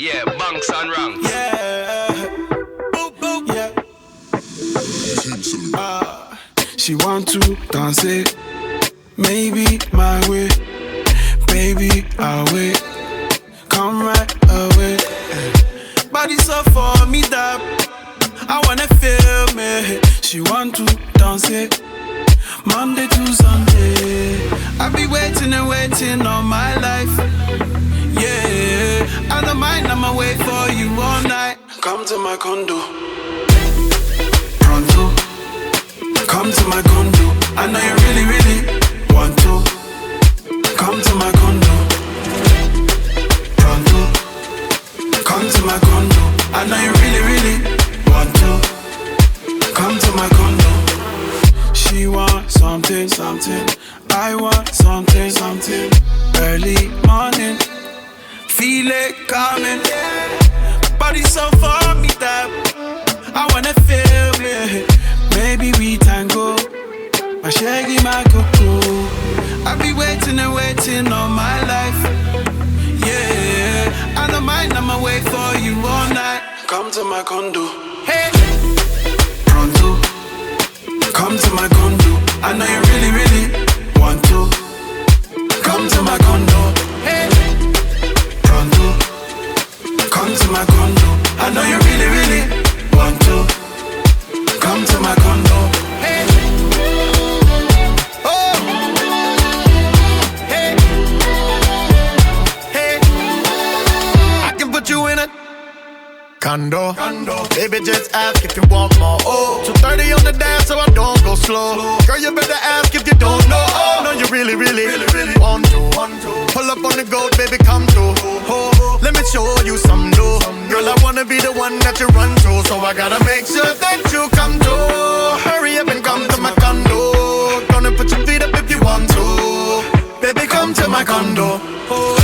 Yeah, bunks and ranks. Yeah. Boop, boop. Yeah. She want to dance it. Maybe my way. Baby, I'll wait. Come right away. Body so for me that I wanna feel me. She want to dance it. Monday to Sunday. I be waiting and waiting all my life. Yeah, I don't mind, I'ma wait for you all night. Come to my condo. Pronto. Come to my condo. I know you really, really want to. Come to my condo. Pronto. Come to my condo. I know you really, really want to. Come to my condo. She want something, something. I want something, something. Early morning, feel it coming. Body so for me that I wanna feel it. Maybe we tango, my shaggy, my cocoa. I be waiting and waiting all my life. Yeah, I don't mind, I'ma wait for you all night. Come to my condo. Hey, pronto. Come to my condo. I know you really, really want to. Come to my condo. Hey, pronto. Come to my condo. I know you really, really want to. Come to my condo. Hey, oh, hey, hey. I can put you in a condo. Baby, just ask if you want more. Oh, 230 on the dash, so I don't go slow. Girl, you better ask if you don't know. Oh, no, you really, really, really want to. Pull up on the goat, baby, come through. Oh, let me show you some new. Girl, I wanna be the one that you run to, so I gotta make sure that you come to. Hurry up and come to my condo. Gonna put your feet up if you want to. Baby, come to my condo. Oh,